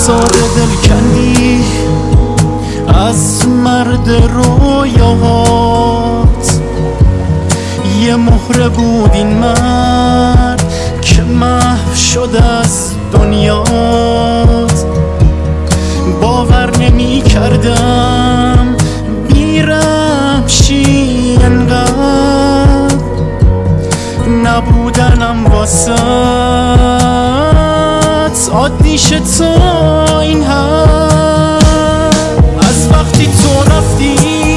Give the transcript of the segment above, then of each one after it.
ساده دل کندی از مرد رویاهات، یه مهره بود این مرد که محو شد از دنیات. باور نمی کردم بی‌رحمشی انقدر، نبودنم واسط عادی شد تا این حد. از وقتی تو رفتی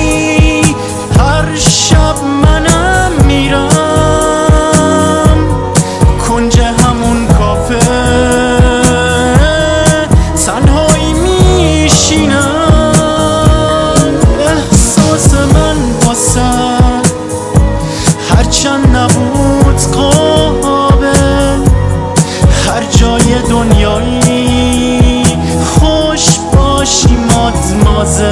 هر شب منم میرم کنج همون کافه، تنهایی میشینم. احساس من واسه هرچند نبود قابل، هر جای دنیایی خوش باشی مادمازه.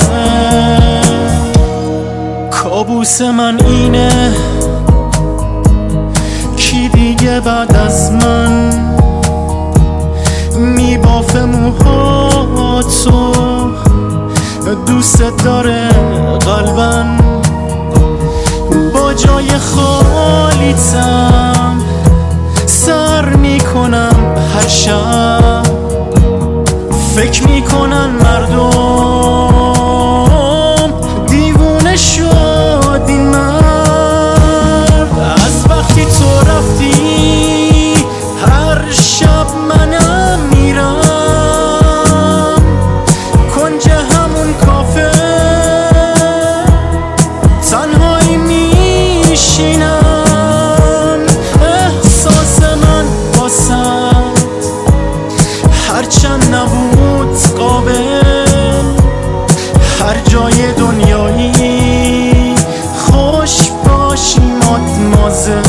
کابوس من اینه کی دیگه بعد از من میبافه موهاتو، دوست داره قلبم، با جای خالیتم سر میکنم هر شب. فکر میکنن مردم دیوونه شد این مرد. از وقتی تو رفتی هر شب منم میرم کنج همون کافه، تنهایی میشینم. احساس من واسط هرچند نبود قابل، هر جای دنیایی خوش باشی مادمازه.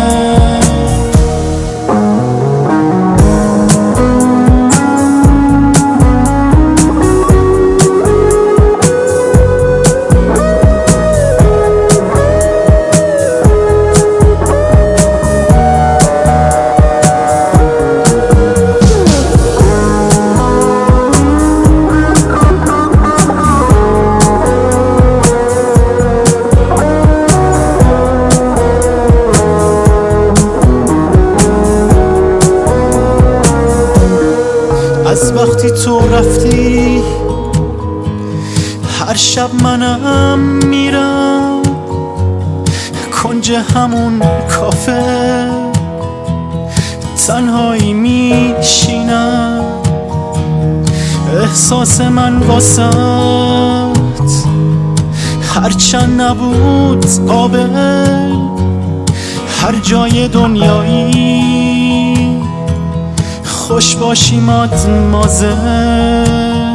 از وقتی تو رفتی هر شب منم میرم کنج همون کافه، تنهایی میشینم. احساس من واسط هرچند نبود قابل، هر جای دنیایی خوش باشی مادمازه.